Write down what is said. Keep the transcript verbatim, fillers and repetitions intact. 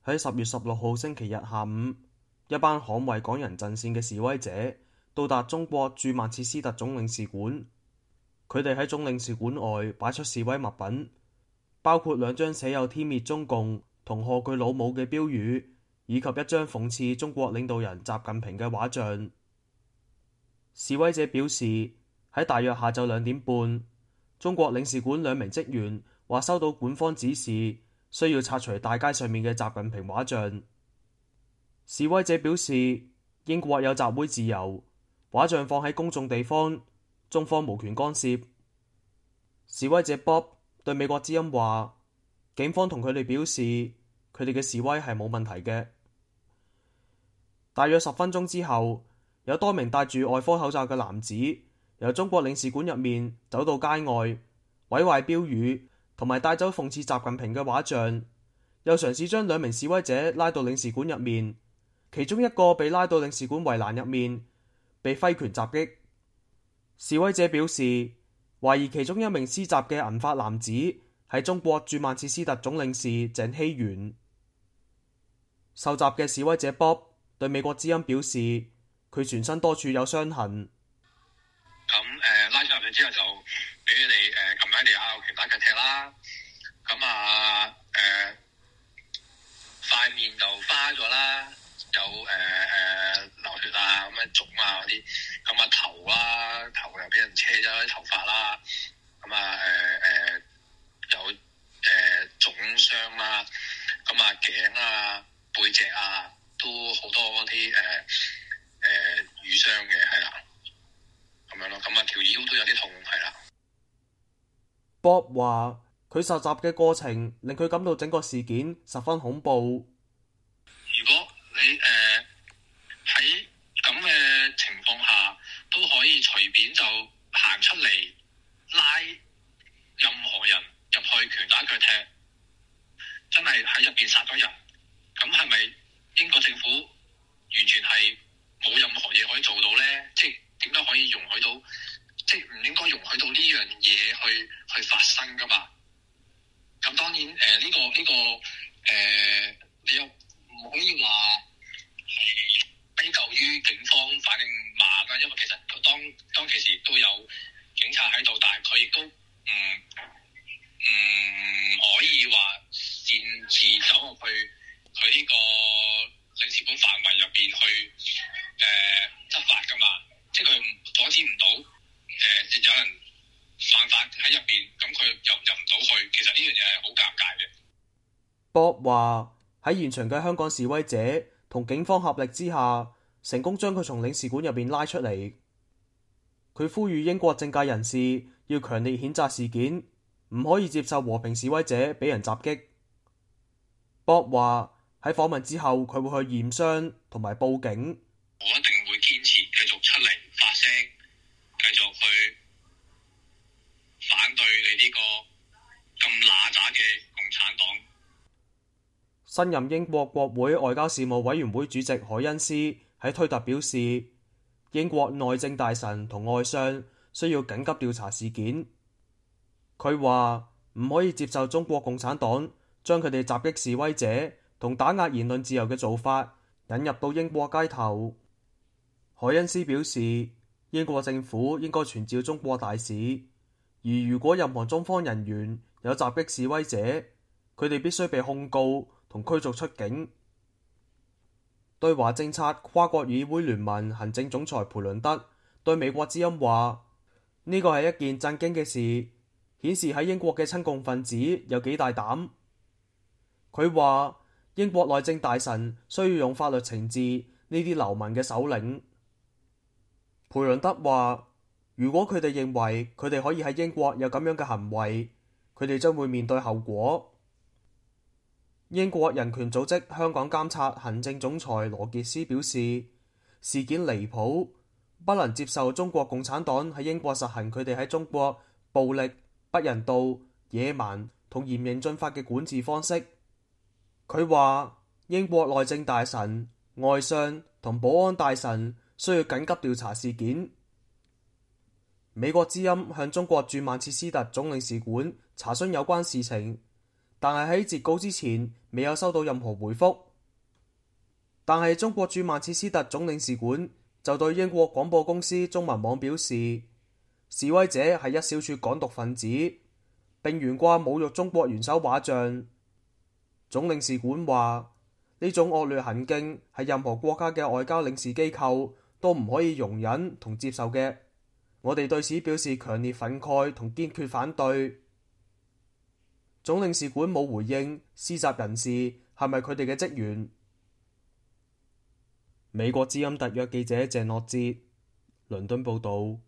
喺十月十六號星期日下午，一班捍衛港人陣線嘅示威者到達中國駐曼徹斯特總領事館。佢哋喺總領事館外擺出示威物品，包括兩張寫有天滅中共同賀佢老母嘅標語，以及一張諷刺中國領導人習近平嘅畫像。示威者表示，喺大約下晝兩點半，中國領事館兩名職員話收到館方指示，需要拆除大街上面嘅習近平畫像。示威者表示，英國有集會自由，畫像放喺公眾地方，中方無權干涉。示威者 Bob 對美國之音話，警方同佢哋表示，佢哋嘅示威係冇問題嘅。大約十分鐘之後，有多名戴住外科口罩嘅男子由中國領事館入面走到街外，毀壞標語同埋帶走諷刺習近平嘅畫像，又嘗試將兩名示威者拉到領事館入面，其中一個被拉到領事館圍欄入面，被揮拳襲擊。示威者表示，懷疑其中一名施襲嘅銀髮男子係中國駐曼徹斯特總領事鄭希元。受襲嘅示威者 Bob 對美國之音表示，佢全身多處有傷痕。 咁誒、呃、拉上入去之後就俾佢哋誒撳喺地下，拳打腳踢啦。咁啊誒塊面就花咗啦，有誒誒、呃、流血啊，咁樣腫啊嗰啲。咁啊頭啦，頭又俾人扯咗啲頭髮啦。咁啊誒誒有誒腫傷啦。咁啊頸啊背脊啊都好多嗰啲誒誒瘀傷嘅，係啦。咁樣咯，咁啊條腰都有啲痛，係啦。 Bob 話佢受襲嘅過程令佢感到整個事件十分恐怖。 如果你誒喺咁嘅情況下都可以隨便就行出嚟拉任何人入去拳打腳踢，真係喺入邊殺咗人，咁係咪英國政府完全係冇任何嘢可以做到呢？即係點解可以容許到？即係唔應該容許到呢樣嘢去去發生噶嘛？咁當然誒呢、呃這個呢、這個誒、呃，你又唔可以話係歸咎於警方反應慢啦，因為其實當當其時都有警察喺度，但係佢亦都唔唔可以話擅自走入去佢呢個領事館範圍入邊去誒、呃、執法噶嘛，即係佢阻止唔到。誒、呃，有人犯法喺入邊，咁佢入入唔到去，其實呢樣嘢係好尷尬嘅。 Bob 話喺現場嘅香港示威者同警方合力之下，成功將佢從領事館入邊拉出嚟。佢呼籲英國政界人士要強烈譴責事件，唔可以接受和平示威者俾人襲擊。Bob 話喺訪問之後，佢會去驗傷同埋報警。 我一定會堅持繼續出嚟發聲。繼續去反對你呢個咁乸渣嘅共產黨。 新任英國國會外交事務委員會主席海恩斯喺推特表示，英國內政大臣同外相需要緊急調查事件。佢話唔可以接受中國共產黨將佢哋襲擊示威者同打壓言論自由嘅做法引入到英國街頭。海恩斯表示，英國政府應該傳召中國大使，而如果任何中方人員有襲擊示威者，佢哋必須被控告同驅逐出境。對華政策跨國議會聯盟行政總裁培倫德對美國之音話：呢個係一件震驚嘅事，顯示喺英國嘅親共分子有幾大膽。佢話英國內政大臣需要用法律懲治呢啲流氓嘅首領。培倫德話，如果佢哋認為佢哋可以喺英國有咁樣嘅行為，佢哋將會面對後果。英國人權組織香港監察行政總裁羅傑斯表示，事件離譜，不能接受中國共產黨喺英國實行佢哋喺中國暴力、不人道、野蠻同嚴刑峻法嘅管治方式。佢話英國內政大臣、外相同保安大臣需要緊急調查事件。美國之音向中國駐曼徹斯特總領事館查詢有關事情， 但係喺截稿之前未有收到任何回覆。但係中國駐曼徹斯特總領事館就對英國廣播公司中文網表示，示威者係一小撮港獨分子，並懸掛侮辱中國元首畫像。總領事館話，呢種惡劣行徑係任何國家嘅外交領事機構都唔可以容忍同接受嘅，我哋對此表示強烈憤慨同堅決反對。總領事館冇回應施襲人士係咪佢哋嘅職員。美國之音特約記者鄭諾哲，倫敦報導。